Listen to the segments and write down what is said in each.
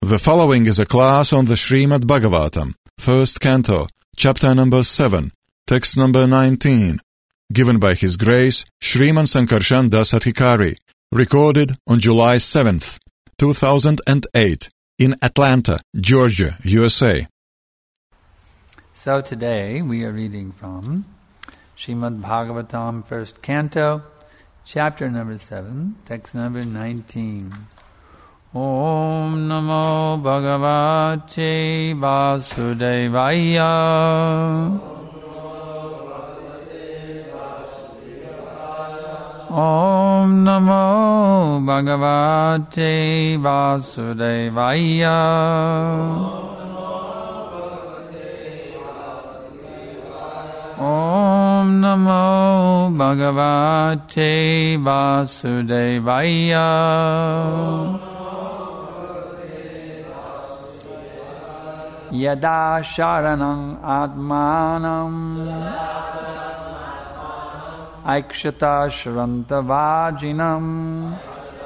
The following is a class on the Srimad Bhagavatam, first canto, chapter number 7, text number 19, given by His Grace Shriman Sankarshan Das Adhikari, recorded on July 7th, 2008, in Atlanta, Georgia, USA. So today we are reading from Srimad Bhagavatam, first canto, chapter number 7, text number 19. Om Namo Bhagavate Vasudevaya. Om Namo Bhagavate Vasudevaya. Om Namo Bhagavate Vasudevaya. Yada sharanam atmanam aikshata shrantavajinam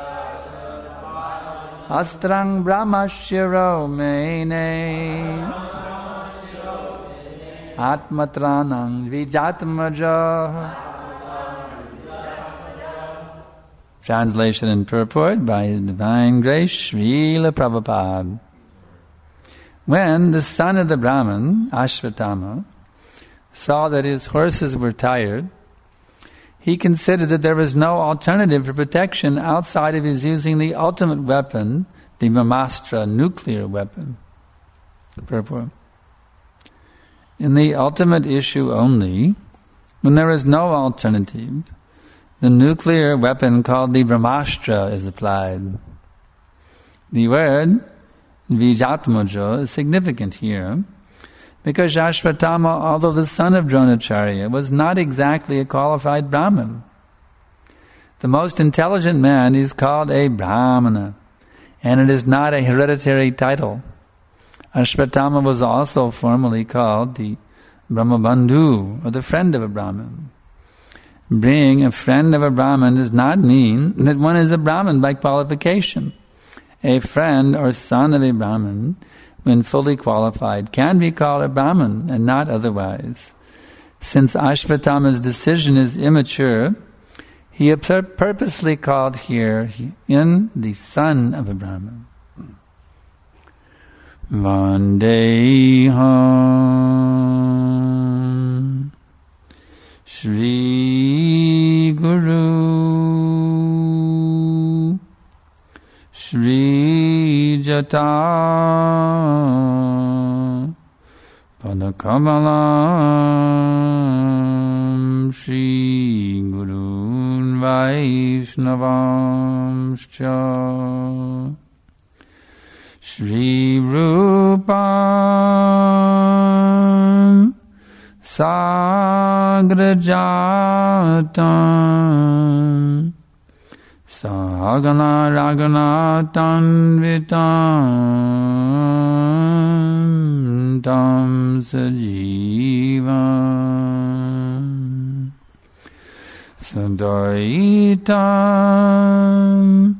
astrang brahmashiro mene atmatranang vijatmaja. Translation and purport by His Divine Grace Srila Prabhupada. When the son of the Brahman, Ashvatthama, saw that his horses were tired, he considered that there was no alternative for protection outside of his using the ultimate weapon, the Brahmastra nuclear weapon. The purport. In the ultimate issue only, when there is no alternative, the nuclear weapon called the Brahmastra is applied. The word Vijatmaja is significant here because Ashvatthama, although the son of Dronacharya, was not exactly a qualified Brahmin. The most intelligent man is called a Brahmana, and it is not a hereditary title. Ashvatthama was also formally called the Brahmabandhu, or the friend of a Brahmin. Being a friend of a Brahmin does not mean that one is a Brahmin by qualification. A friend or son of a Brahmin, when fully qualified, can be called a Brahmin and not otherwise. Since Ashvatthama's decision is immature, he is purposely called here in the son of a Brahmin. Vandeham Shri Guru Shri Jata Padakamalam Shri Gurun Vaishnavamscha Shri Rupam Sagrajatam Sagana Ragana Tanvitam Tam Sajivam Sadaitam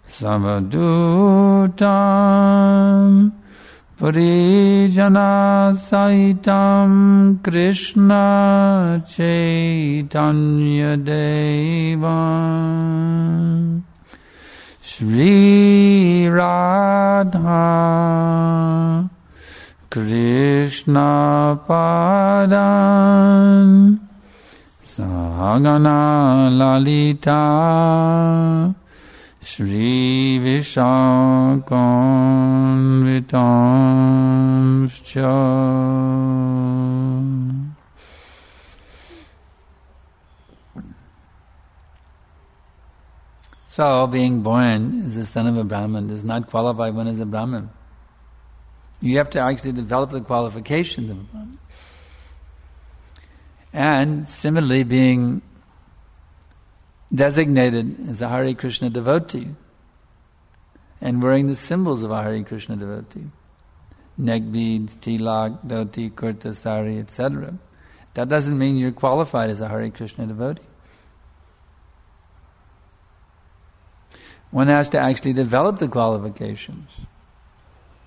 Savadutam Purijana Saitam Krishna Chaitanya Devam Shri Radha Krishna Padam Sagana Lalita Shri Vishakanvitamscha. So, being born as the son of a Brahmin does not qualify one as a Brahmin. You have to actually develop the qualifications of a Brahmin. And similarly, being designated as a Hare Krishna devotee and wearing the symbols of a Hare Krishna devotee, neck beads, tilak, dhoti, kurta, sari, etc. That doesn't mean you're qualified as a Hare Krishna devotee. One has to actually develop the qualifications.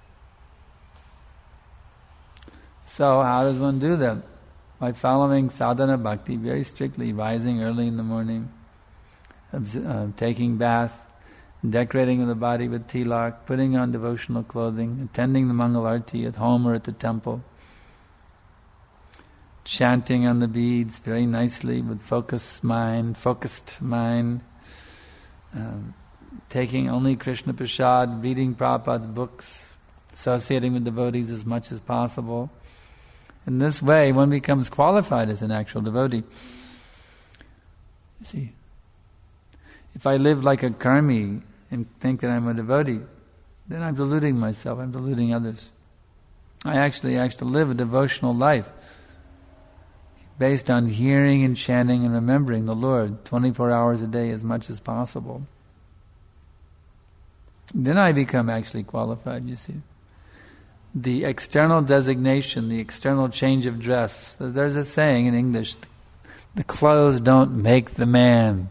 So how does one do that? By following sadhana bhakti very strictly, rising early in the morning, taking bath, decorating the body with tilak, putting on devotional clothing, attending the Mangal Arati at home or at the temple, chanting on the beads very nicely with focused mind, taking only Krishna Prasad, reading Prabhupada's books, associating with devotees as much as possible. In this way, one becomes qualified as an actual devotee. You see, if I live like a karmi and think that I'm a devotee, then I'm deluding myself, I'm deluding others. I actually have to live a devotional life based on hearing and chanting and remembering the Lord 24 hours a day as much as possible. Then I become actually qualified, you see. The external designation, the external change of dress. There's a saying in English, the clothes don't make the man.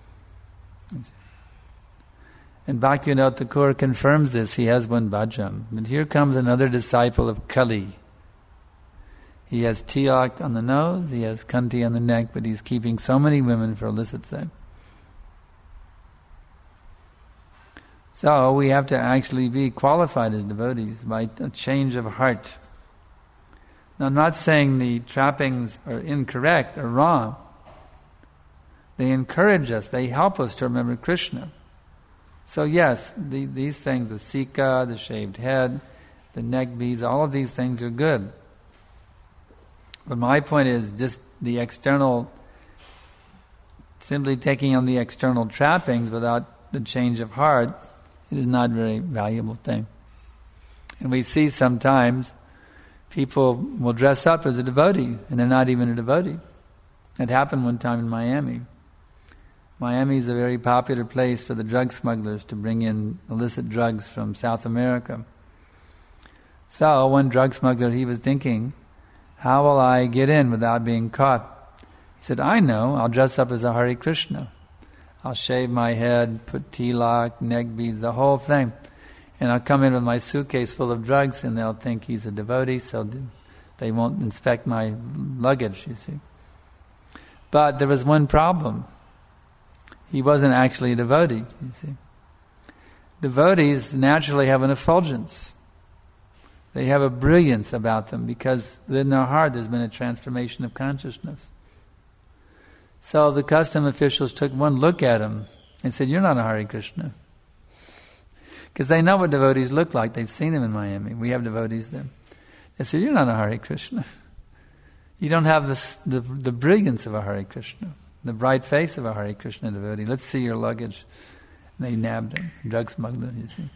And Bhaktivinoda Thakur confirms this. He has one bhajam. But here comes another disciple of Kali. He has tilak on the nose, he has kanti on the neck, but he's keeping so many women for illicit sex. So we have to actually be qualified as devotees by a change of heart. Now I'm not saying the trappings are incorrect or wrong. They encourage us, they help us to remember Krishna. So yes, these things, the sika, the shaved head, the neck beads, all of these things are good. But my point is just the external, simply taking on the external trappings without the change of heart, it is not a very valuable thing. And we see sometimes people will dress up as a devotee and they're not even a devotee. It happened one time in Miami. Miami is a very popular place for the drug smugglers to bring in illicit drugs from South America. So one drug smuggler, he was thinking, how will I get in without being caught? He said, I know, I'll dress up as a Hare Krishna. I'll shave my head, put tilak, neck beads, the whole thing. And I'll come in with my suitcase full of drugs and they'll think he's a devotee, so they won't inspect my luggage, you see. But there was one problem. He wasn't actually a devotee, you see. Devotees naturally have an effulgence. They have a brilliance about them because in their heart there's been a transformation of consciousness. So the custom officials took one look at him and said, you're not a Hare Krishna. Because they know what devotees look like. They've seen them in Miami. We have devotees there. They said, you're not a Hare Krishna. You don't have the brilliance of a Hare Krishna, the bright face of a Hare Krishna devotee. Let's see your luggage. And they nabbed him, drug smuggler, you see.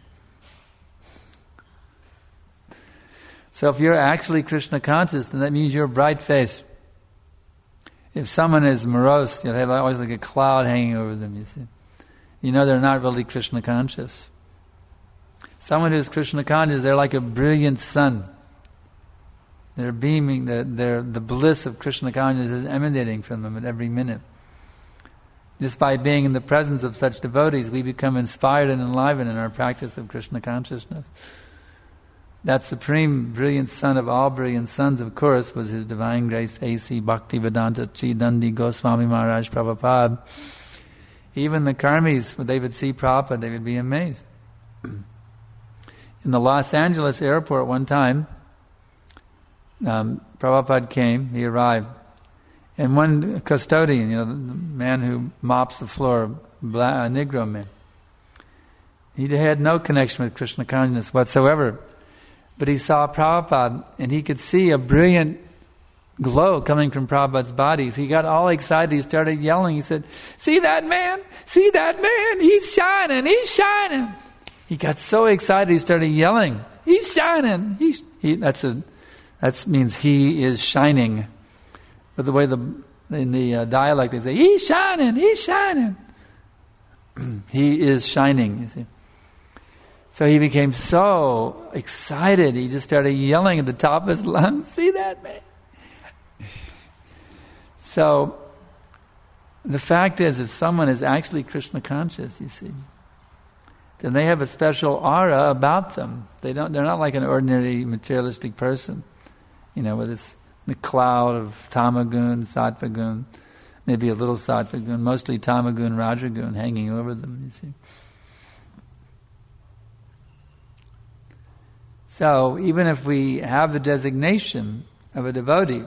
So if you're actually Krishna conscious, then that means you're bright face. If someone is morose, they have always like a cloud hanging over them, you see. You know they're not really Krishna conscious. Someone who's Krishna conscious, they're like a brilliant sun. They're beaming, the bliss of Krishna consciousness is emanating from them at every minute. Just by being in the presence of such devotees, we become inspired and enlivened in our practice of Krishna consciousness. That supreme brilliant son of all brilliant sons, of course, was His Divine Grace A.C. Bhaktivedanta Sridandi Goswami Maharaj Prabhupada. Even the karmis, when they would see Prabhupada, they would be amazed. In the Los Angeles airport one time, Prabhupada came, he arrived, and one custodian, the man who mops the floor, a Negro man, he had no connection with Krishna consciousness whatsoever. But he saw Prabhupada, and he could see a brilliant glow coming from Prabhupada's body. So he got all excited. He started yelling. He said, see that man? See that man? He's shining. He's shining. He got so excited. He started yelling. He's shining. That means he is shining. But the way in the dialect they say, he's shining. He's shining. He is shining, you see. So he became so excited, he just started yelling at the top of his lungs, see that, man? So, the fact is, if someone is actually Krishna conscious, you see, then they have a special aura about them. They're not like an ordinary materialistic person. with the cloud of tamagun, sattvagun, maybe a little sattvagun, mostly tamagun, rajagun hanging over them, you see. So even if we have the designation of a devotee,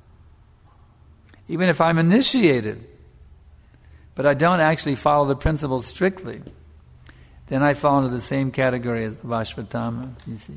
even if I'm initiated, but I don't actually follow the principles strictly, then I fall into the same category as Ashvatthama, you see.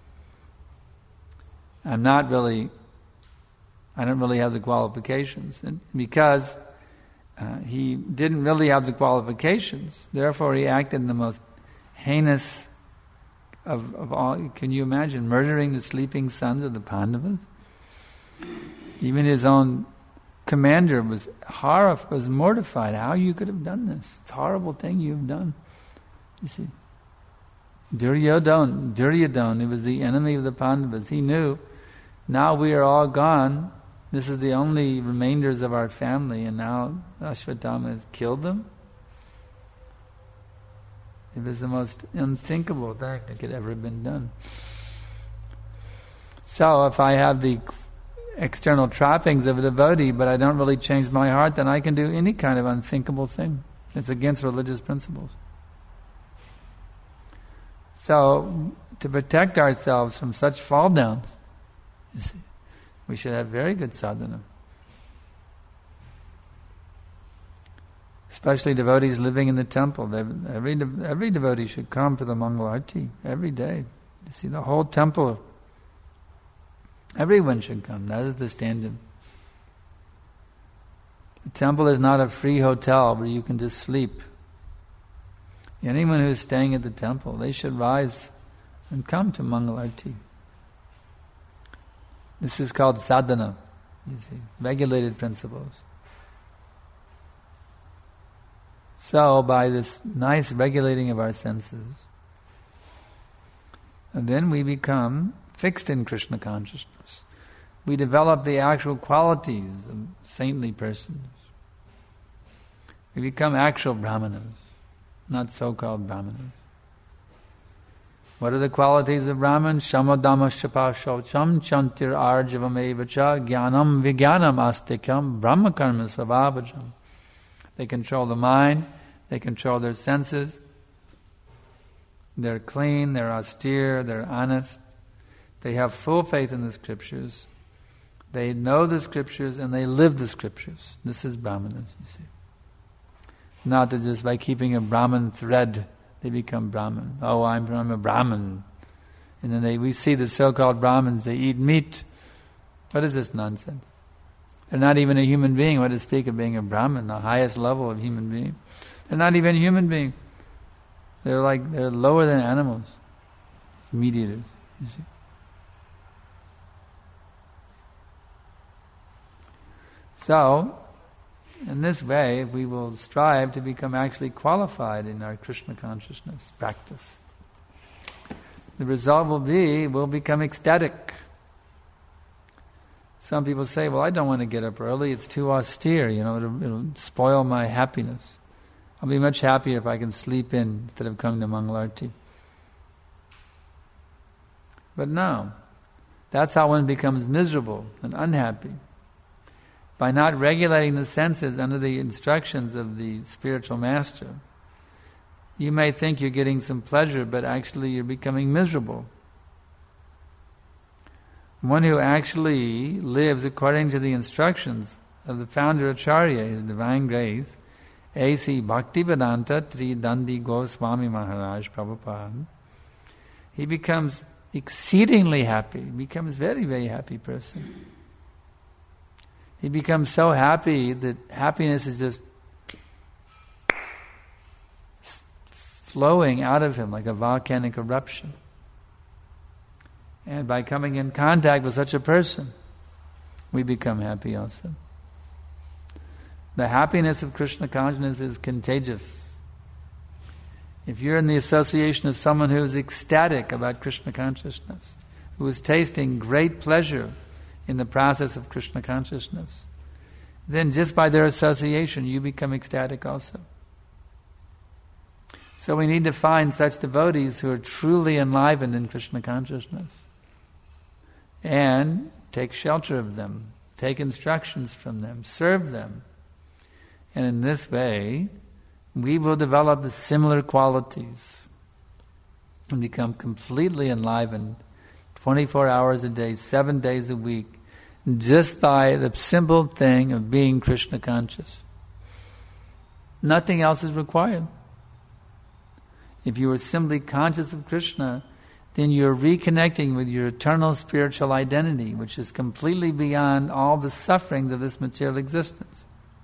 I don't really have the qualifications. And because he didn't really have the qualifications, therefore he acted in the most heinous of all. Can you imagine murdering the sleeping sons of the Pandavas? Even his own commander was mortified. How you could have done this? It's a horrible thing you've done. You see, Duryodhana, he was the enemy of the Pandavas. He knew, now we are all gone. This is the only remainders of our family, and now Ashvatthama has killed them. It was the most unthinkable thing that could ever have been done. So if I have the external trappings of a devotee, but I don't really change my heart, then I can do any kind of unthinkable thing. It's against religious principles. So, to protect ourselves from such fall downs, you see, we should have very good sadhana. Especially devotees living in the temple. Every devotee should come for the Mangala Arati every day. You see, the whole temple, everyone should come. That is the standard. The temple is not a free hotel where you can just sleep. Anyone who is staying at the temple, they should rise and come to Mangala Arati. This is called sadhana, you see, regulated principles. So, by this nice regulating of our senses, and then we become fixed in Krishna consciousness. We develop the actual qualities of saintly persons. We become actual brahmanas, not so-called brahmanas. What are the qualities of Brahman? Shamadama shapa shaucham chantir arjavam evacha jnanam vijnanam astikyam brahmakarma svabhavajam. They control the mind, they control their senses, they're clean, they're austere, they're honest, they have full faith in the scriptures, they know the scriptures and they live the scriptures. This is Brahmanas, you see. Not that just by keeping a Brahman thread they become Brahman. Oh, I'm a Brahman. And then we see the so-called Brahmins, they eat meat. What is this nonsense? They're not even a human being. What to speak of being a Brahmin, the highest level of human being? They're not even a human being. They're lower than animals. It's meat eaters, you see. So, in this way, we will strive to become actually qualified in our Krishna consciousness practice. The result will be, we'll become ecstatic. Some people say, well, I don't want to get up early, it's too austere, it'll spoil my happiness. I'll be much happier if I can sleep in instead of coming to Mangala Arati. But no, that's how one becomes miserable and unhappy. By not regulating the senses under the instructions of the spiritual master, you may think you're getting some pleasure, but actually you're becoming miserable. One who actually lives according to the instructions of the founder Acharya, His Divine Grace, A.C. Bhaktivedanta Tridandi Goswami Maharaj Prabhupada, he becomes exceedingly happy, becomes a very, very happy person. He becomes so happy that happiness is just flowing out of him like a volcanic eruption. And by coming in contact with such a person, we become happy also. The happiness of Krishna consciousness is contagious. If you're in the association of someone who is ecstatic about Krishna consciousness, who is tasting great pleasure in the process of Krishna consciousness, then just by their association you become ecstatic also. So we need to find such devotees who are truly enlivened in Krishna consciousness. And take shelter of them, take instructions from them, serve them. And in this way, we will develop the similar qualities and become completely enlivened 24 hours a day, 7 days a week, just by the simple thing of being Krishna conscious. Nothing else is required. If you are simply conscious of Krishna, then you're reconnecting with your eternal spiritual identity, which is completely beyond all the sufferings of this material existence.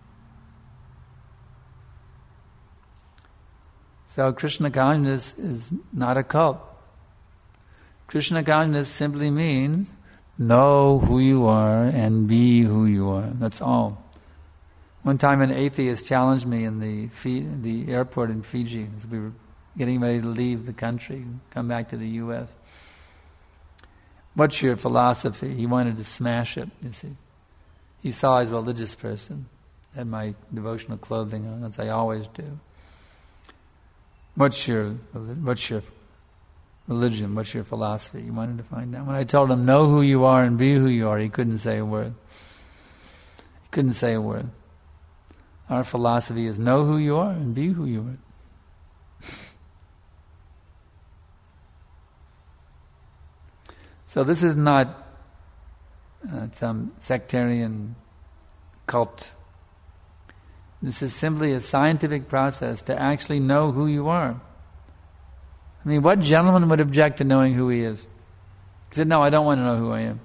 So Krishna consciousness is not a cult. Krishna consciousness simply means know who you are and be who you are. That's all. One time an atheist challenged me in the airport in Fiji as we were getting ready to leave the country, come back to the U.S. What's your philosophy? He wanted to smash it, you see. He saw I was a religious person, had my devotional clothing on, as I always do. What's your religion? What's your philosophy? He wanted to find out. When I told him, know who you are and be who you are, he couldn't say a word. He couldn't say a word. Our philosophy is know who you are and be who you are. So this is not some sectarian cult. This is simply a scientific process to actually know who you are. I mean, what gentleman would object to knowing who he is? He said, no, I don't want to know who I am.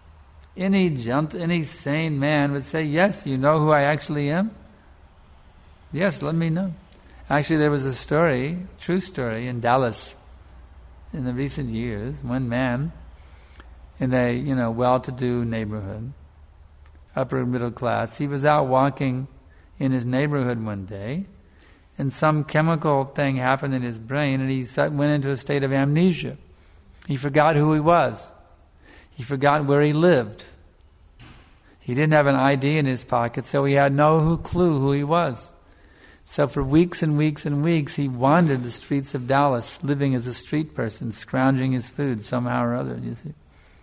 Any sane man would say, yes, you know who I actually am? Yes, let me know. Actually, there was a story, true story, in Dallas in the recent years. One man in a well-to-do neighborhood, upper middle class, he was out walking in his neighborhood one day, and some chemical thing happened in his brain, and he went into a state of amnesia. He forgot who he was. He forgot where he lived. He didn't have an ID in his pocket, so he had no clue who he was. So for weeks and weeks and weeks, he wandered the streets of Dallas, living as a street person, scrounging his food somehow or other, you see.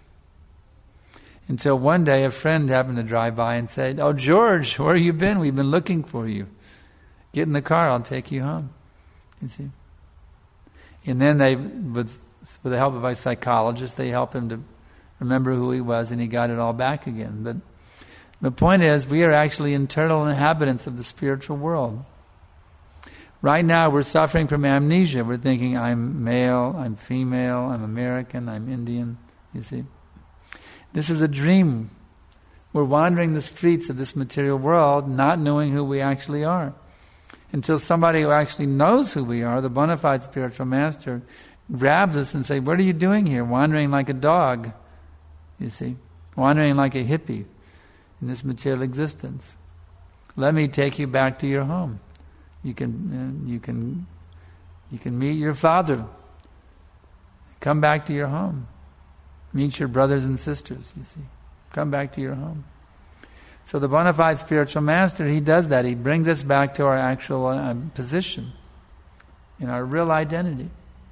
Until one day a friend happened to drive by and said, oh, George, where have you been? We've been looking for you. Get in the car, I'll take you home. You see. And then with the help of a psychologist, they helped him to remember who he was, and he got it all back again. But the point is, we are actually internal inhabitants of the spiritual world. Right now, we're suffering from amnesia. We're thinking, I'm male, I'm female, I'm American, I'm Indian, you see. This is a dream. We're wandering the streets of this material world, not knowing who we actually are. Until somebody who actually knows who we are, the bona fide spiritual master, grabs us and says, what are you doing here? Wandering like a dog, you see. Wandering like a hippie in this material existence. Let me take you back to your home. You can meet your father. Come back to your home. Meet your brothers and sisters, you see. Come back to your home. So the bona fide spiritual master, he does that. He brings us back to our actual position, in our real identity.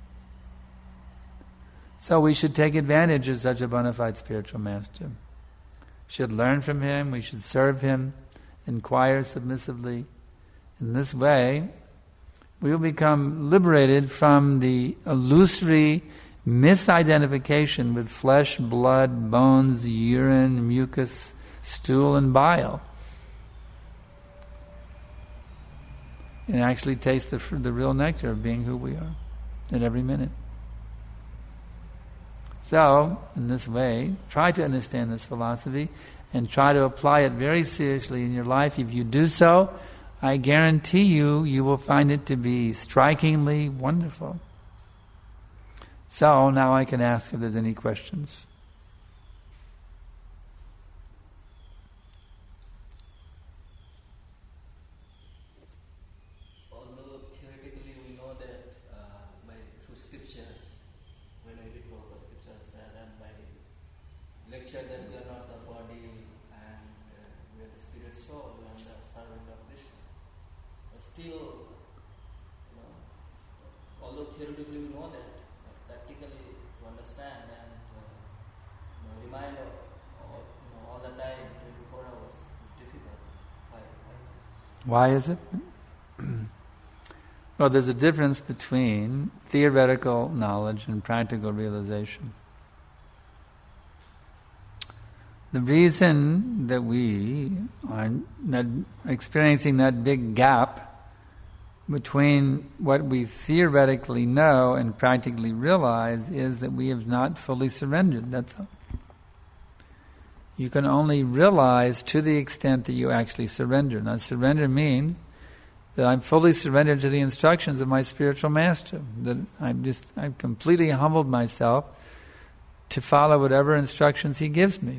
So we should take advantage of such a bona fide spiritual master. We should learn from him, we should serve him, inquire submissively. In this way, we will become liberated from the illusory misidentification with flesh, blood, bones, urine, mucus, stool, and bile. And actually taste the real nectar of being who we are at every minute. So, in this way, try to understand this philosophy and try to apply it very seriously in your life. If you do so, I guarantee you will find it to be strikingly wonderful. So now I can ask if there's any questions. Although theoretically we know that through scriptures, when we read Prabhupada scriptures and by lecture that we are not the body and we are the spirit soul, we are the servant of Krishna. But still, although theoretically we know that, practically to understand and Why is it? Well, there's a difference between theoretical knowledge and practical realization. The reason that we are not experiencing that big gap between what we theoretically know and practically realize is that we have not fully surrendered. That's all. You can only realize to the extent that you actually surrender. Now, surrender means that I'm fully surrendered to the instructions of my spiritual master. That I've completely humbled myself to follow whatever instructions he gives me.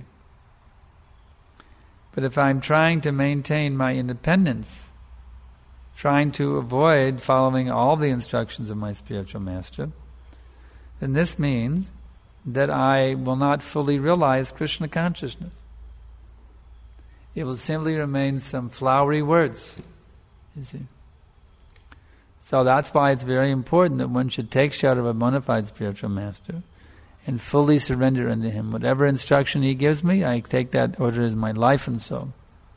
But if I'm trying to maintain my independence, trying to avoid following all the instructions of my spiritual master, then this means that I will not fully realize Krishna consciousness. It will simply remain some flowery words, you see. So that's why it's very important that one should take shelter of a bona fide spiritual master and fully surrender unto him. Whatever instruction he gives me, I take that order as my life and soul.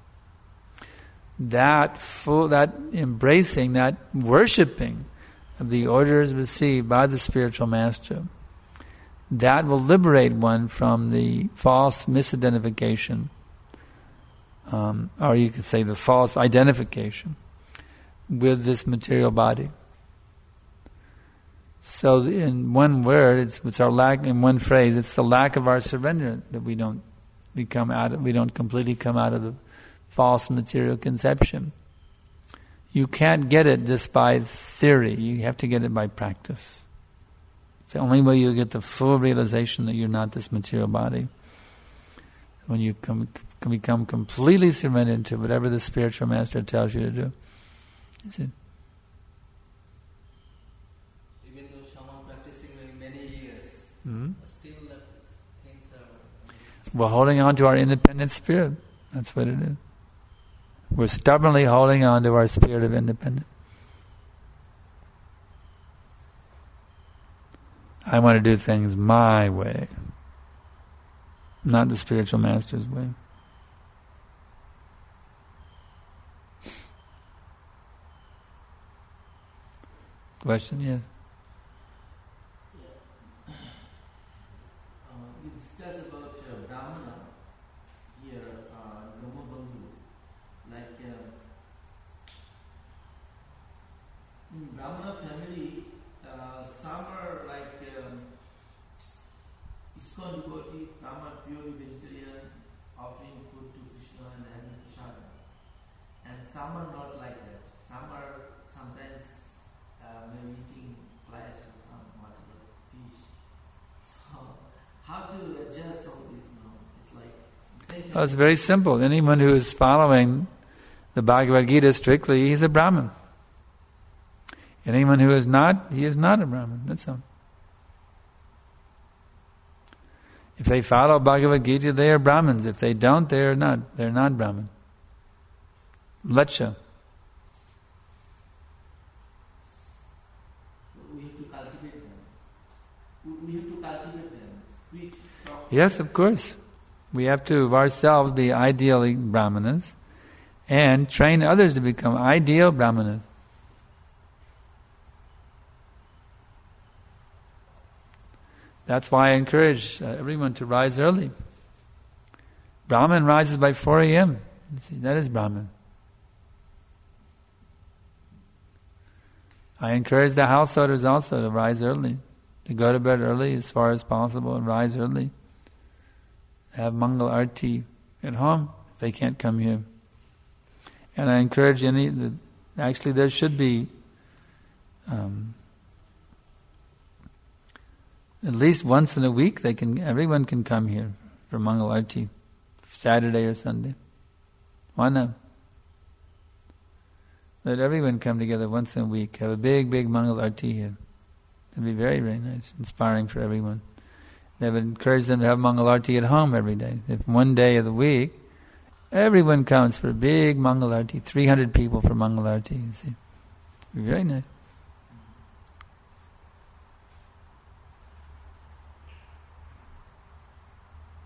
That embracing, that worshipping of the orders received by the spiritual master, that will liberate one from the false misidentification, or you could say the false identification with this material body. So in one word, it's our lack, in one phrase, it's the lack of our surrender that we don't completely come out of the false material conception. You can't get it just by theory. You have to get it by practice. It's the only way you get the full realization that you're not this material body. When you can become completely surrendered to whatever the spiritual master tells you to do. Is it? Even though someone practicing many years, still things are... We're holding on to our independent spirit. That's what it is. We're stubbornly holding on to our spirit of independence. I want to do things my way, not the spiritual master's way. Question? Yes. You discuss about Brahmana here, Brahmabandhu. Like in Brahmana family, some are like ISKCON devotees, some are purely vegetarian, offering food to Krishna and having prasada. And some are not like that. Some are sometimes maybe eating flesh or some whatever, fish. So, how to adjust all this now? It's like same thing. Well, it's very simple. Anyone who is following the Bhagavad Gita strictly, he's a Brahmin. Anyone who is not, he is not a Brahmin. That's all. If they follow Bhagavad Gita, they are Brahmins. If they don't, they are not. They're not Brahmin. Lecha. We have to cultivate them. We have to cultivate them. Preach, talk. Yes, of course. We have to ourselves be ideally Brahmanas and train others to become ideal Brahmanas. That's why I encourage everyone to rise early. Brahman rises by 4 a.m. You see, that is Brahman. I encourage the householders also to rise early, to go to bed early as far as possible and rise early. Have Mangal Arti at home if they can't come here. And I encourage actually there should be at least once in a week everyone can come here for Mangal Arti, Saturday or Sunday. Why not? Let everyone come together once in a week, have a big Mangal Arti here. It'd be very, very nice, inspiring for everyone. They would encourage them to have Mangal Arti at home every day. If one day of the week, everyone comes for a big Mangal Arti, 300 people for Mangal Arti, you see. It'd be very nice.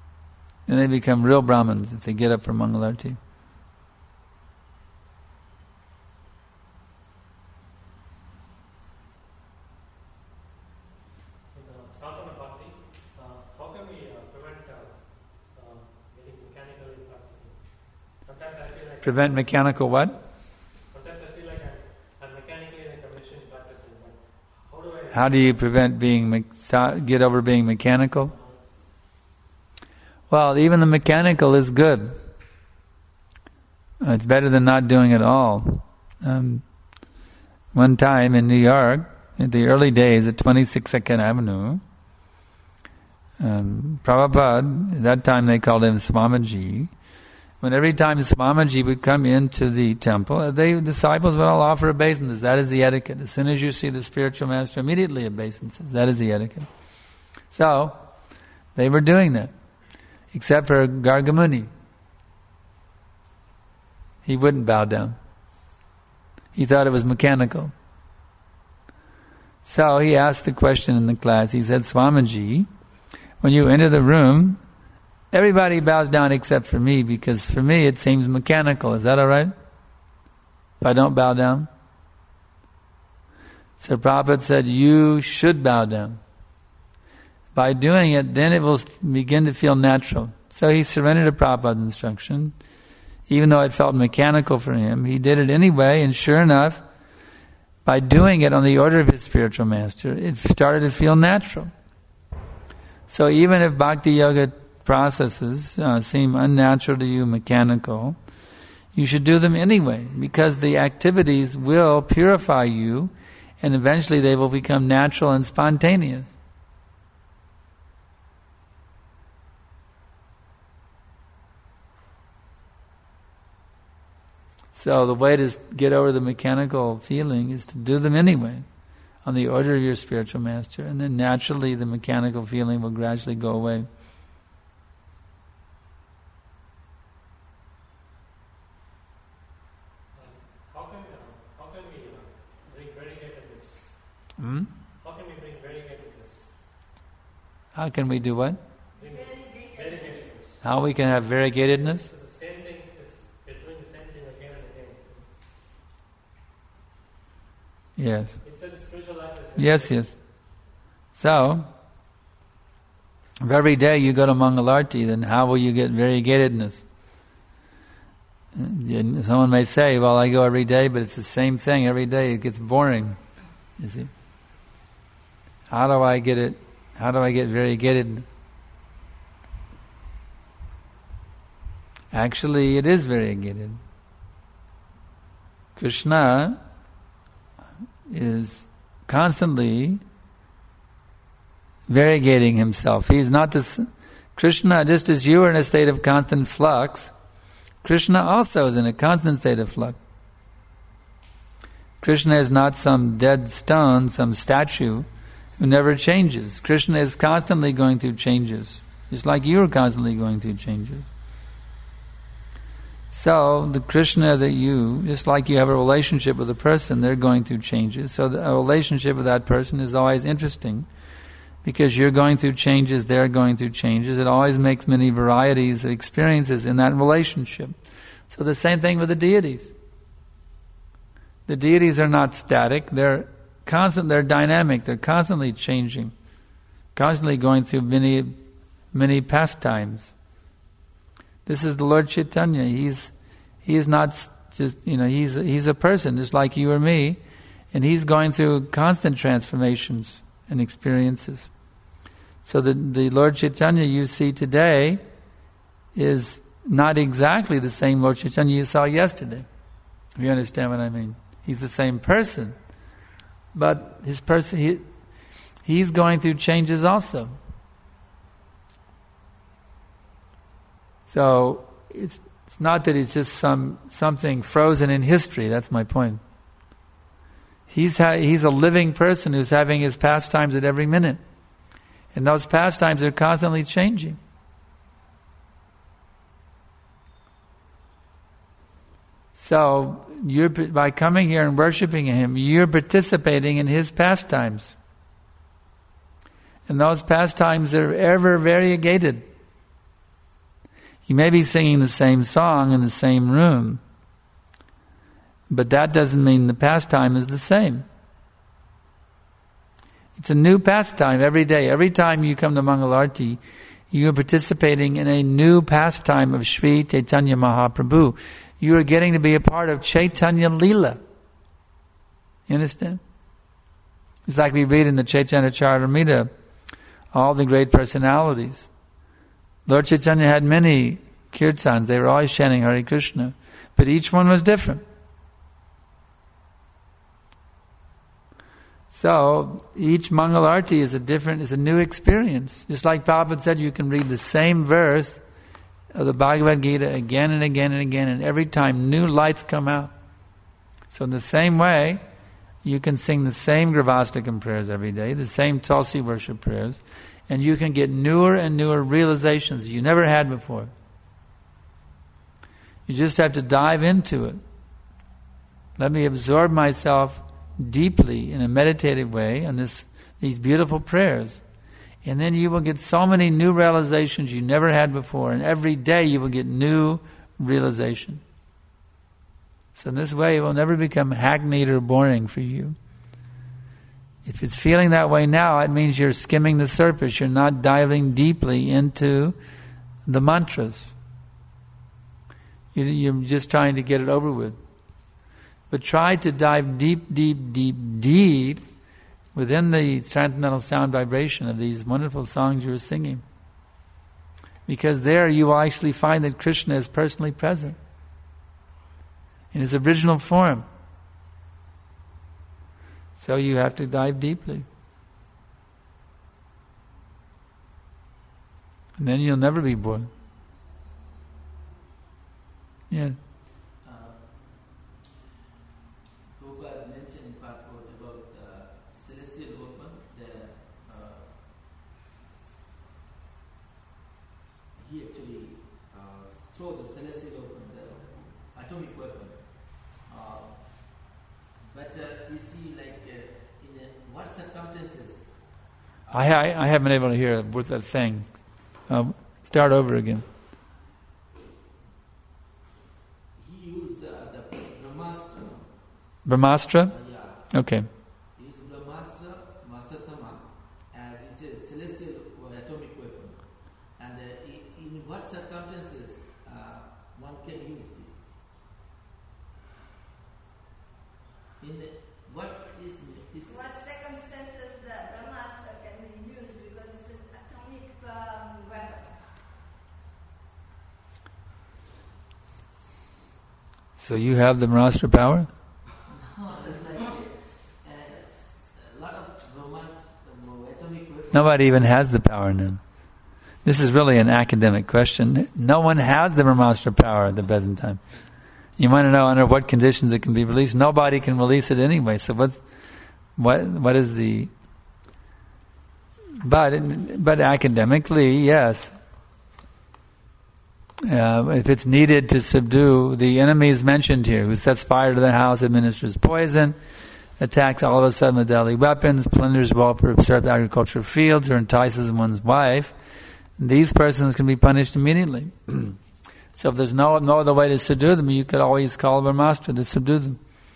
And they become real Brahmins if they get up for Mangal Arti. Sometimes I feel like Prevent mechanical what? Sometimes I feel like I'm mechanically in a commission practicing, but how do I? How do you prevent get over being mechanical? Well, even the mechanical is good. It's better than not doing it all. One time in New York, in the early days at 26 2nd Avenue, Prabhupada, at that time they called him Swamiji. When every time Swamiji would come into the temple, the disciples would all offer obeisances. That is the etiquette. As soon as you see the spiritual master, immediately obeisances. That is the etiquette. So, they were doing that. Except for Gargamuni. He wouldn't bow down. He thought it was mechanical. So he asked the question in the class. He said, Swamiji, when you enter the room, everybody bows down except for me, because for me it seems mechanical. Is that all right? If I don't bow down? So Prabhupada said, you should bow down. By doing it, then it will begin to feel natural. So he surrendered to Prabhupada's instruction. Even though it felt mechanical for him, he did it anyway, and sure enough, by doing it on the order of his spiritual master, it started to feel natural. So even if bhakti yoga processes seem unnatural to you, mechanical, you should do them anyway, because the activities will purify you, and eventually they will become natural and spontaneous. So the way to get over the mechanical feeling is to do them anyway, on the order of your spiritual master, and then naturally the mechanical feeling will gradually go away. How can we bring variegatedness? How can we bring variegatedness? How can we do what? Bring variegatedness. How we can have variegatedness? It's the same thing. We're doing the same thing again and again. Yes. It said the spiritual life is Yes. So, if every day you go to Mangalarti, then how will you get variegatedness? And someone may say, well, I go every day, but it's the same thing every day. It gets boring. You see? How do I get it? How do I get variegated? Actually, it is variegated. Krishna is constantly variegating himself. He's not this Krishna, just as you are in a state of constant flux, Krishna also is in a constant state of flux. Krishna is not some dead stone, some statue who never changes. Krishna is constantly going through changes, just like you are constantly going through changes. So, the Krishna that you, just like you have a relationship with a person, they're going through changes. So, a relationship with that person is always interesting because you're going through changes, they're going through changes. It always makes many varieties of experiences in that relationship. So, the same thing with the deities. The deities are not static, they're dynamic, they're constantly changing, constantly going through many pastimes. This is the Lord Chaitanya. He is not just, he's a person just like you or me, and he's going through constant transformations and experiences. So the Lord Chaitanya you see today is not exactly the same Lord Chaitanya you saw yesterday. If you understand what I mean. He's the same person, but he's going through changes also. So it's not that it's just something frozen in history. That's my point. He's a living person who's having his pastimes at every minute, and those pastimes are constantly changing. So by coming here and worshiping him, you're participating in his pastimes, and those pastimes are ever variegated. You may be singing the same song in the same room, but that doesn't mean the pastime is the same. It's a new pastime every day. Every time you come to Mangalarti, You are participating in a new pastime of Sri Chaitanya Mahaprabhu. You are getting to be a part of Chaitanya Leela. You understand? It's like we read in the Chaitanya Charitamrita, all the great personalities. Lord Chaitanya had many kirtans. They were always chanting Hare Krishna. But each one was different. So each Mangal Arti is a new experience. Just like Prabhupada said, you can read the same verse of the Bhagavad Gita again and again and again, and every time new lights come out. So in the same way, you can sing the same Gravastakam prayers every day, the same Tulsi worship prayers, and you can get newer and newer realizations you never had before. You just have to dive into it. Let me absorb myself deeply in a meditative way on these beautiful prayers. And then you will get so many new realizations you never had before. And every day you will get new realization. So in this way it will never become hackneyed or boring for you. If it's feeling that way now, it means you're skimming the surface. You're not diving deeply into the mantras. You're just trying to get it over with. But try to dive deep within the transcendental sound vibration of these wonderful songs you were singing. Because there you will actually find that Krishna is personally present in his original form. So you have to dive deeply. And then you'll never be bored. Yeah. Prabhupada mentioned in part about celestial weapon. He actually threw the celestial weapon, the atomic weapon. But you see, like in what circumstances? I haven't been able to hear with that thing. Start over again. He used the Brahmastra. Brahmastra? Yeah. Okay. He used Brahmastra, Masatama, and it's a celestial atomic weapon. And in what circumstances one can use this? In what circumstances the Brahmastra can be used, because it's an atomic weapon. So you have the Brahmastra power? No, it's like a lot of atomic weapons. Nobody even has the power now. This is really an academic question. No one has the Brahmastra power at the present time. You want to know under what conditions it can be released? Nobody can release it anyway. So what is the... But academically, yes. If it's needed to subdue the enemies mentioned here, who sets fire to the house, administers poison, attacks all of a sudden with deadly weapons, plunders well-preserved agricultural fields, or entices one's wife, these persons can be punished immediately. So if there's no other way to subdue them, you could always call Brahmastra to subdue them.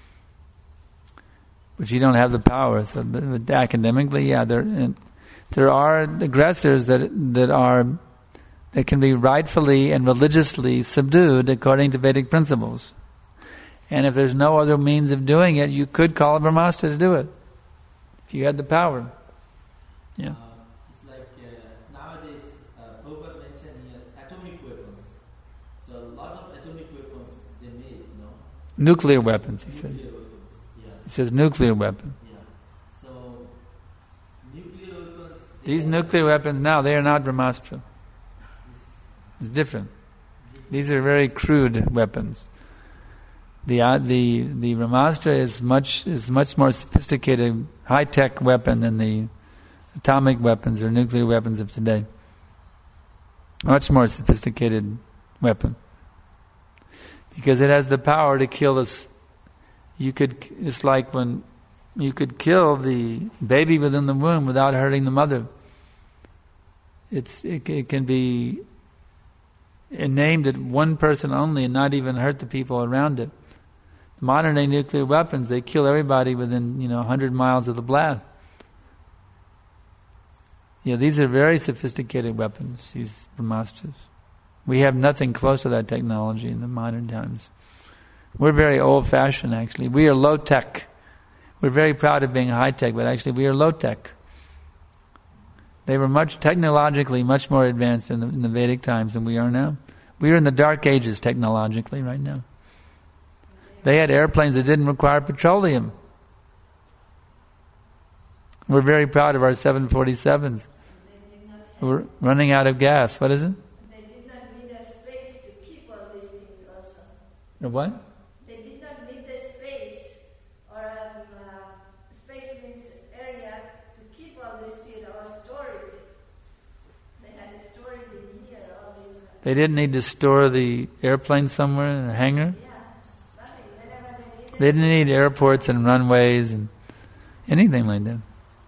But you don't have the power. So, but academically, yeah, there are aggressors that can be rightfully and religiously subdued according to Vedic principles. And if there's no other means of doing it, you could call a Brahmastra to do it, if you had the power. Yeah. It's like nowadays, Prabhupada mentioned here atomic weapons. So a lot of atomic weapons they made, Nuclear weapons, he said. Nuclear weapons, yeah. He says nuclear weapon. Yeah. So nuclear weapons. These nuclear weapons now, they are not Brahmastra. It's different. These are very crude weapons. The Brahmastra is much more sophisticated, high-tech weapon than the atomic weapons or nuclear weapons of today. Much more sophisticated weapon. Because it has the power to kill us. It's like when you could kill the baby within the womb without hurting the mother. It can be named at one person only and not even hurt the people around it. Modern day nuclear weapons, they kill everybody within 100 miles of the blast. These are very sophisticated weapons, these Brahmastras. We have nothing close to that technology in the modern times. We're very old-fashioned, actually. We are low-tech. We're very proud of being high-tech, but actually we are low-tech. They were technologically much more advanced in the Vedic times than we are now. We are in the dark ages technologically right now. They had airplanes that didn't require petroleum. We're very proud of our 747s. We're running out of gas. What is it? They did not need a space to keep all these things also. A what? They did not need the space, or space means area to keep all this steel or store it. They had to store it in here, all these. They didn't need to store the airplane somewhere in a hangar? Yeah, nothing. Whenever they needed. They didn't need airports and runways and anything like that.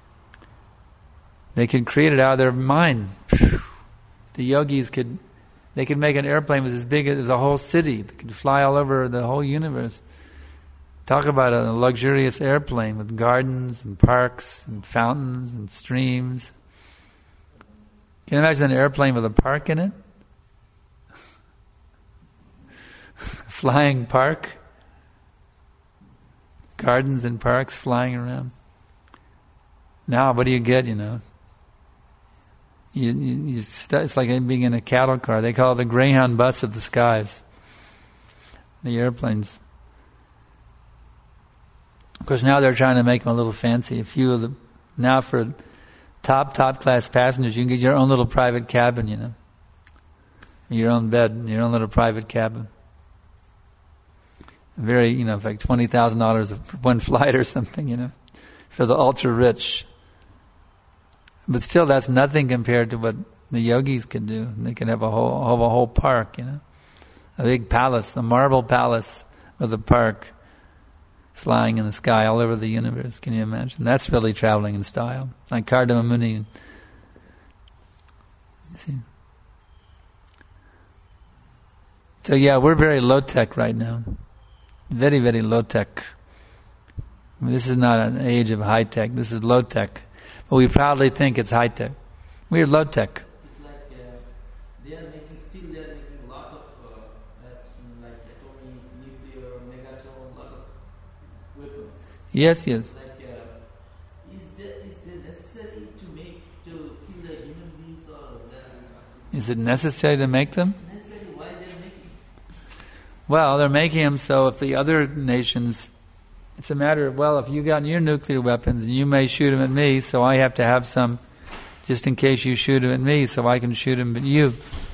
They could create it out of their mind. The yogis could make an airplane that was as big as a whole city. They could fly all over the whole universe. Talk about a luxurious airplane with gardens and parks and fountains and streams. Can you imagine an airplane with a park in it? Flying park? Gardens and parks flying around. Now, what do you get, it's like being in a cattle car. They call it the Greyhound bus of the skies. The airplanes. Of course, now they're trying to make them a little fancy. Now for top class passengers, you can get your own little private cabin, your own bed, your own little private cabin. Very, like $20,000 for one flight or something, for the ultra rich. But still, that's nothing compared to what the yogis could do. They could have a whole park, a big palace, a marble palace with a park flying in the sky all over the universe. Can you imagine? That's really traveling in style, like Kardama Muni. See? So yeah, we're very low tech right now, very, very low tech. This is not an age of high tech. This is low tech. But we proudly think it's high-tech. We're low-tech. It's like they are making a lot of like atomic, nuclear, megaton, a lot of weapons. Yes. Like, is there necessary to kill the human beings or that? Is it necessary to make them? Necessary? Why they're making? Well, they're making them so if the other nations... It's a matter of, if you got your nuclear weapons and you may shoot them at me, so I have to have some just in case you shoot them at me so I can shoot them at you.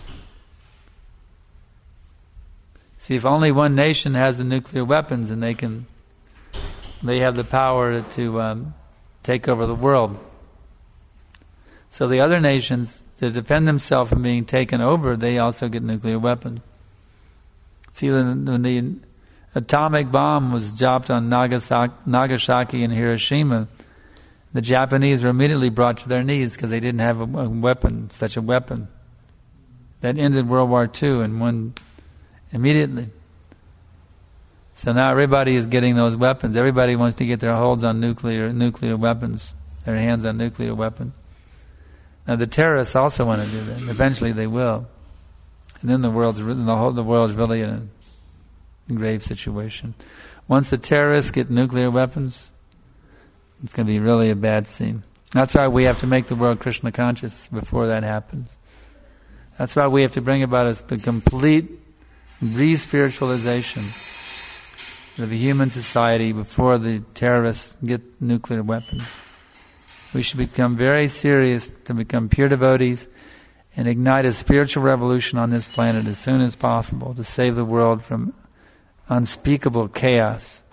See, if only one nation has the nuclear weapons and they have the power to take over the world. So the other nations, to defend themselves from being taken over, they also get nuclear weapons. See, when the atomic bomb was dropped on Nagasaki and Hiroshima, the Japanese were immediately brought to their knees because they didn't have such a weapon. That ended World War II immediately. So now everybody is getting those weapons. Everybody wants to get their holds on nuclear weapons, their hands on nuclear weapons. Now the terrorists also want to do that. Eventually they will. And then the world's really in a grave situation. Once the terrorists get nuclear weapons, it's going to be really a bad scene. That's why we have to make the world Krishna conscious before that happens. That's why we have to bring about the complete re-spiritualization of the human society before the terrorists get nuclear weapons. We should become very serious to become pure devotees and ignite a spiritual revolution on this planet as soon as possible to save the world from unspeakable chaos.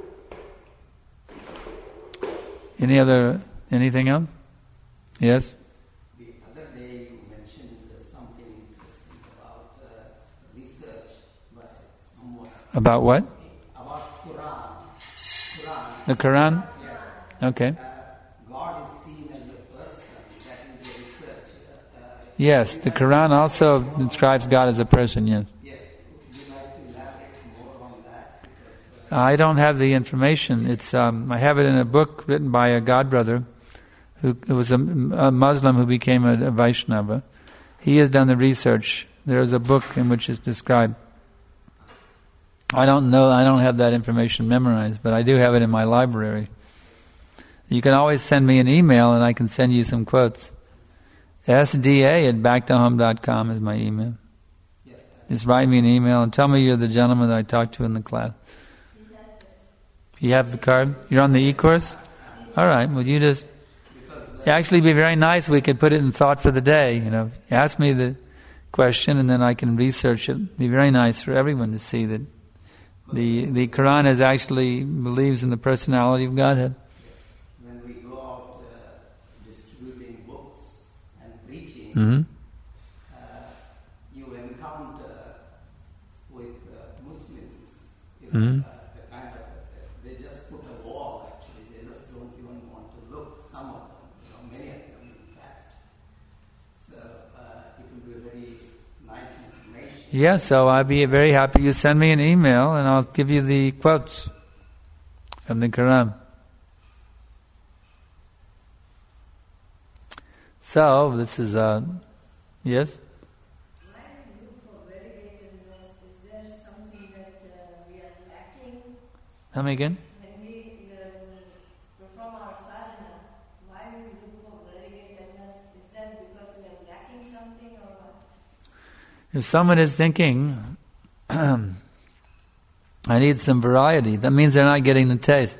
Anything else? Yes? The other day you mentioned something interesting about research by someone. About what? About Quran. The Quran? Yes. Okay. God is seen as a person. That is the research. Yes, the Quran also describes God as a person, yes. I don't have the information. It's I have it in a book written by a godbrother who was a Muslim who became a Vaishnava. He has done the research. There is a book in which it's described. I don't have that information memorized, but I do have it in my library. You can always send me an email and I can send you some quotes. sda@backtohome.com is my email. Just write me an email and tell me you're the gentleman that I talked to in the class. You have the card? You're on the e-course? All right, would you just... Actually, it'd be very nice we could put it in thought for the day. Ask me the question and then I can research it. It'd be very nice for everyone to see that the Quran actually believes in the personality of Godhead. When we go out distributing books and preaching, Mm-hmm. You encounter with Muslims, Mm-hmm. They just put a wall actually. They just don't even want to look. Some of them, many of them in fact. So it will be very nice information. Yeah, so I'd be very happy you send me an email and I'll give you the quotes from the Quran. So, this is, yes? Tell me again? When we perform our sadhana, why we look for variegatedness? Is that because we are lacking something or what? If someone is thinking, I need some variety, that means they're not getting the taste.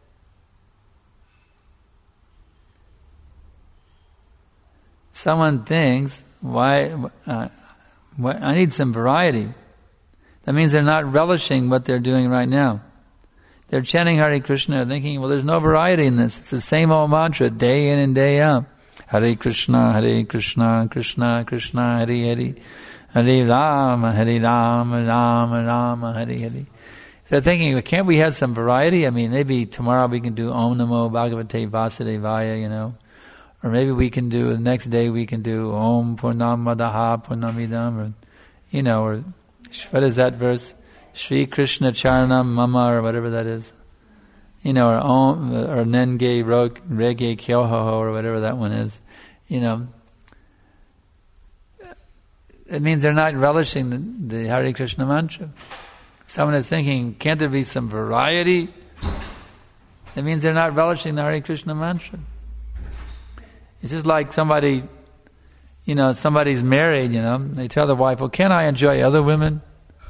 Someone thinks, I need some variety. That means they're not relishing what they're doing right now. They're chanting Hare Krishna, thinking, well, there's no variety in this. It's the same old mantra, day in and day out. Hare Krishna, Krishna Krishna, Hare Hare. Hare Rama, Rama Rama, Hare Hare. So thinking, can't we have some variety? I mean, maybe tomorrow we can do Om Namo Bhagavate Vasudevaya, Or maybe we can do, the next day we can do Om Purnamadaha Purnamidam, or what is that verse? Shri Krishna Charanam Mama, or whatever that is. Or Om, or Nenge Rege Kyoho, or whatever that one is. It means they're not relishing the Hare Krishna mantra. Someone is thinking, can't there be some variety? It means they're not relishing the Hare Krishna mantra. It's just like somebody, somebody's married, they tell the wife, well, can't I enjoy other women?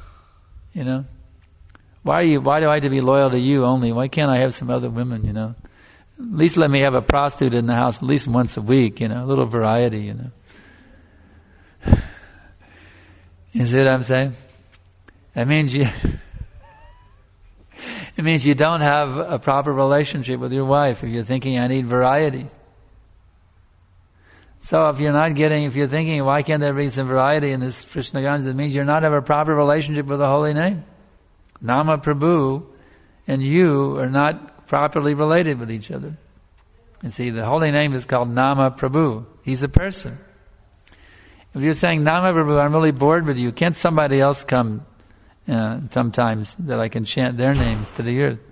Why do I have to be loyal to you only? Why can't I have some other women, At least let me have a prostitute in the house at least once a week, a little variety, You see what I'm saying? That means it means you don't have a proper relationship with your wife if you're thinking, I need variety. So if you're thinking, why can't there be some variety in this Krishna consciousness, it means you're not have a proper relationship with the holy name. Nama Prabhu and you are not properly related with each other. And see, the holy name is called Nama Prabhu. He's a person. If you're saying, Nama Prabhu, I'm really bored with you, can't somebody else come sometimes that I can chant their names to the earth?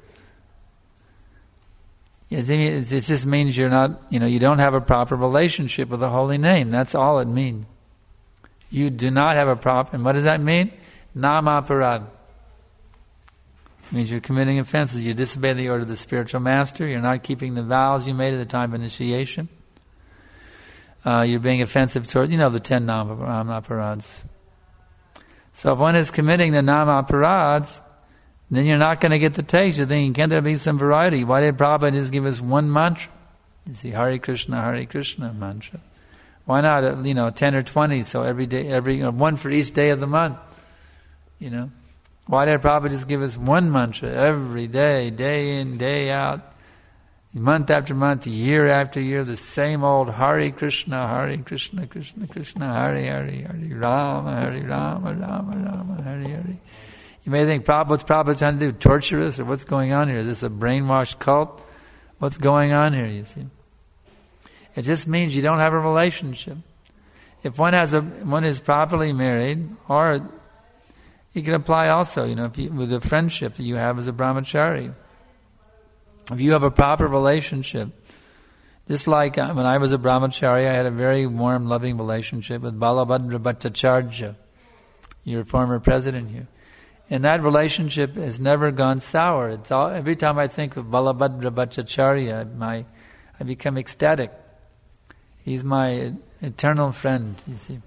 It just means you're not, you don't have a proper relationship with the holy name. That's all it means. You do not have a proper, and what does that mean? Namaparad. It means you're committing offenses. You disobey the order of the spiritual master. You're not keeping the vows you made at the time of initiation. You're being offensive towards, the 10 Namaparads. So if one is committing the Namaparads, then you're not going to get the taste. You're thinking, can't there be some variety? Why did Prabhupada just give us one mantra? You see, Hare Krishna mantra. Why not, 10 or 20? So every day, one for each day of the month. Why did Prabhupada just give us one mantra every day, day in, day out, month after month, year after year, the same old Hare Krishna, Krishna Krishna, Hare Hare, Hare Rama, Rama Rama, Hare Hare. You may think, what's Prabhupada trying to do? Torture us? Or what's going on here? Is this a brainwashed cult? What's going on here, you see? It just means you don't have a relationship. If one is properly married, or you can apply also, with the friendship that you have as a brahmachari. If you have a proper relationship, Just like when I was a brahmachari, I had a very warm, loving relationship with Balabhadra Bhattacharya, your former president here. And that relationship has never gone sour. Every time I think of Balabhadra Bhattacharya, I become ecstatic. He's my eternal friend, you see.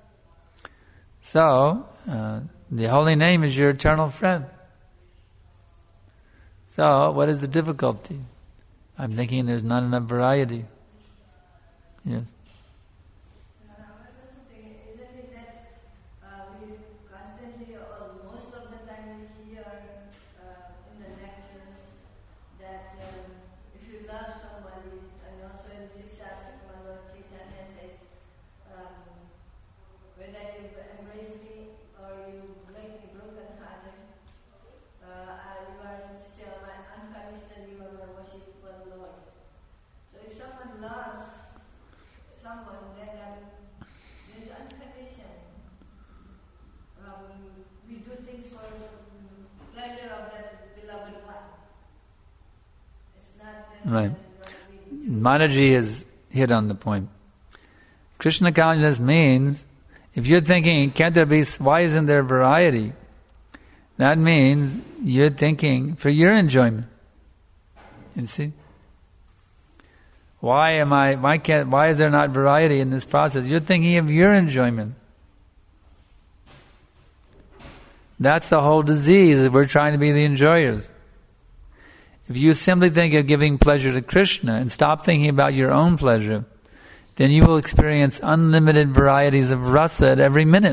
So, the holy name is your eternal friend. So, what is the difficulty? I'm thinking there's not enough variety. Yes. Isn't it that we constantly, or most of the time, we hear in the lectures that if you love somebody, and also in Sikshastra, Lord Chaitanya says, whether you embrace me or you make me broken-hearted, you are still my unconditionally, you are my worshipful Lord. So if someone loves someone, then there's uncondition. We do things for the pleasure of that beloved one. It's not just Right. what we do. Mataji has hit on the point. Krishna consciousness means, if you're thinking, why isn't there variety? That means you're thinking for your enjoyment. You see? Why is there not variety in this process? You're thinking of your enjoyment. That's the whole disease, that we're trying to be the enjoyers. If you simply think of giving pleasure to Krishna and stop thinking about your own pleasure, then you will experience unlimited varieties of rasa at every minute.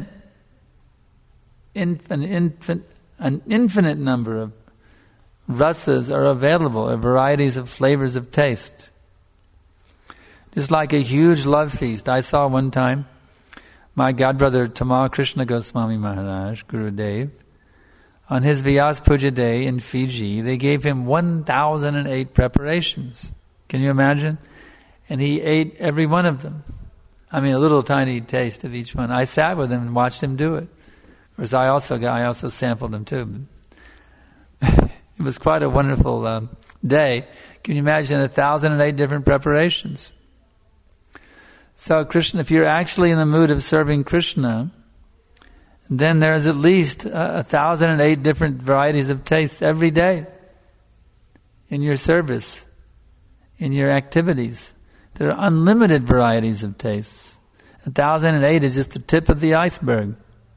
An infinite number of rasas are available, or varieties of flavors of taste. Just like a huge love feast. I saw one time my godbrother Tamal Krishna Goswami Maharaj, Gurudev, on his Vyas Puja day in Fiji, they gave him 1,008 preparations. Can you imagine? And he ate every one of them. I mean, a little tiny taste of each one. I sat with him and watched him do it. Whereas I also sampled him too. It was quite a wonderful day. Can you imagine 1,008 different preparations? So Krishna, if you're actually in the mood of serving Krishna, then there's at least 1,008 different varieties of tastes every day in your service, in your activities. There are unlimited varieties of tastes. 1,008 is just the tip of the iceberg.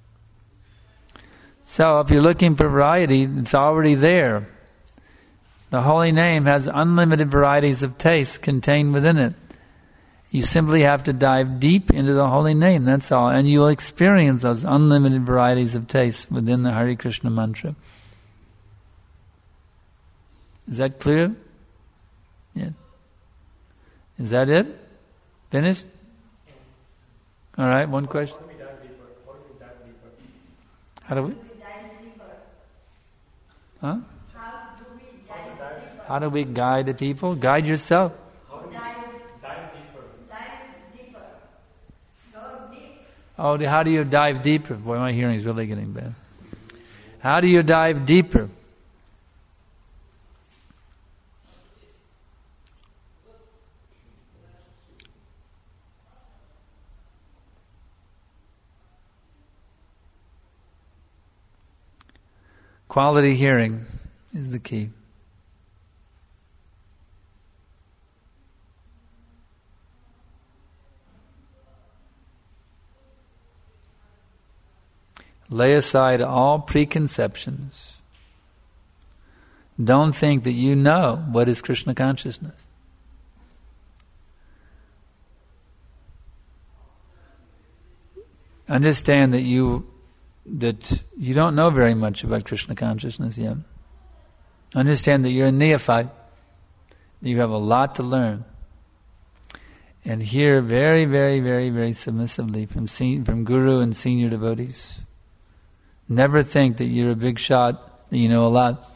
So if you're looking for variety, it's already there. The holy name has unlimited varieties of taste contained within it. You simply have to dive deep into the holy name, that's all. And you will experience those unlimited varieties of taste within the Hare Krishna mantra. Is that clear? Yeah. Is that it? Finished? All right, one question. How do we dive deeper? How do we dive deeper? How do we? Dive deeper. Huh? How do we dive deeper? How do we guide the people? Guide yourself. How do we Dive dive deeper? deeper. Go deep. Oh, how do you dive deeper? Boy, my hearing is really getting bad. How do you dive deeper? Quality hearing is the key. Lay aside all preconceptions. Don't think that you know what is Krishna consciousness. Understand that you don't know very much about Krishna consciousness yet. Understand that you're a neophyte. That you have a lot to learn. And hear very, very, very, very submissively from Guru and senior devotees. Never think that you're a big shot, that you know a lot.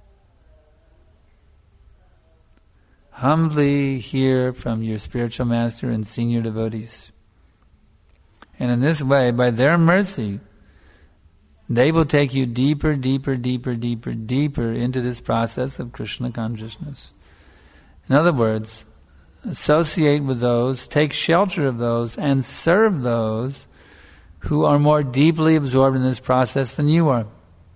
Humbly hear from your spiritual master and senior devotees. And in this way, by their mercy, they will take you deeper, deeper, deeper, deeper, deeper into this process of Krishna consciousness. In other words, associate with those, take shelter of those, and serve those who are more deeply absorbed in this process than you are.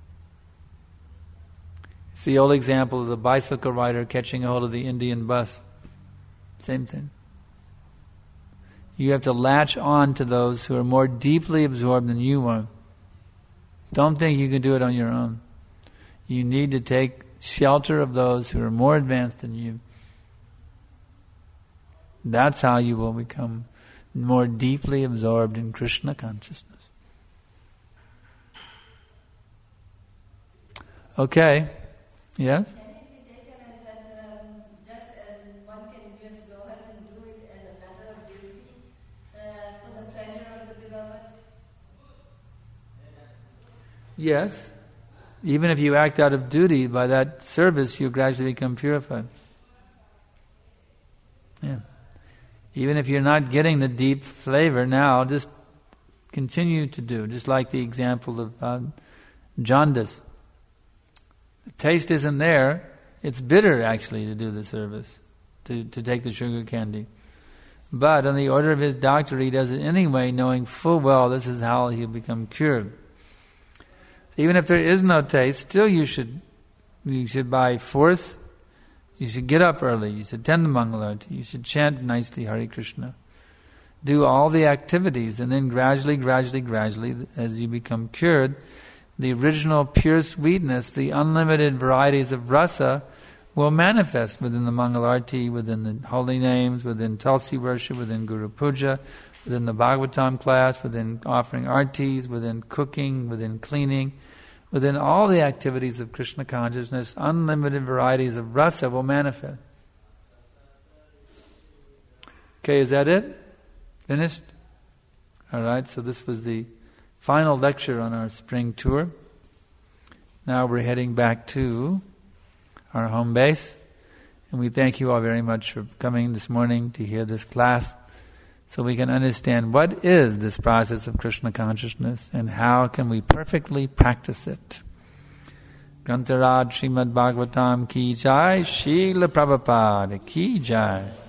It's the old example of the bicycle rider catching a hold of the Indian bus. Same thing. You have to latch on to those who are more deeply absorbed than you are. Don't think you can do it on your own. You need to take shelter of those who are more advanced than you. That's how you will become more deeply absorbed in Krishna consciousness. Okay. Yes? Can it be taken as that just as one can just go ahead and do it as a matter of duty for the pleasure of the beloved? Yes. Even if you act out of duty, by that service you gradually become purified. Yeah. Even if you're not getting the deep flavor now, just continue to do. Just like the example of jaundice. The taste isn't there. It's bitter, actually, to do the service, to take the sugar candy. But on the order of his doctor, he does it anyway, knowing full well this is how he'll become cured. Even if there is no taste, still you should by force, you should get up early, you should attend the Mangalarti, you should chant nicely Hare Krishna. Do all the activities, and then gradually, as you become cured, the original pure sweetness, the unlimited varieties of rasa will manifest within the Mangalarti, within the holy names, within Tulsi worship, within Guru Puja, within the Bhagavatam class, within offering artis, within cooking, within cleaning, within all the activities of Krishna consciousness, unlimited varieties of rasa will manifest. Okay, is that it? Finished? Alright, so this was the final lecture on our spring tour. Now we're heading back to our home base. And we thank you all very much for coming this morning to hear this class, so we can understand what is this process of Krishna consciousness and how can we perfectly practice it. Grantaraj Srimad Bhagavatam ki jai, Srila Prabhupada ki jai.